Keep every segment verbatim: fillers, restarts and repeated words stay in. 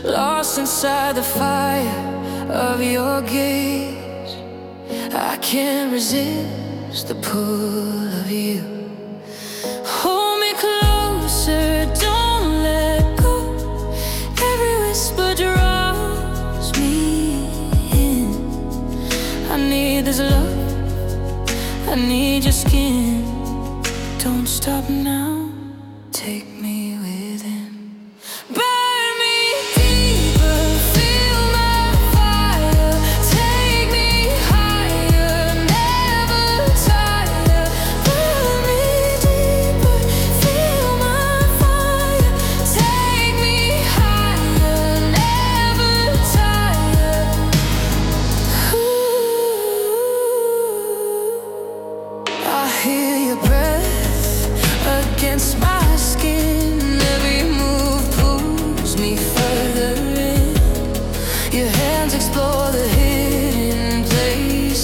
lost inside the fire of your gaze. I can't resist the pull of you. Hold me closer, don't let go. Every whisper draws me in. I need this love, I need your skin. Don't stop now, take me within. Burn me deeper, feel my fire. Take me higher, never tire. Burn me deeper, feel my fire. Take me higher, never tire. Ooh. I hear your breath against my skin. Every move pulls me further in. Your hands explore the hidden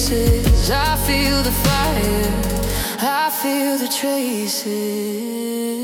places. I feel the fire, I feel the traces.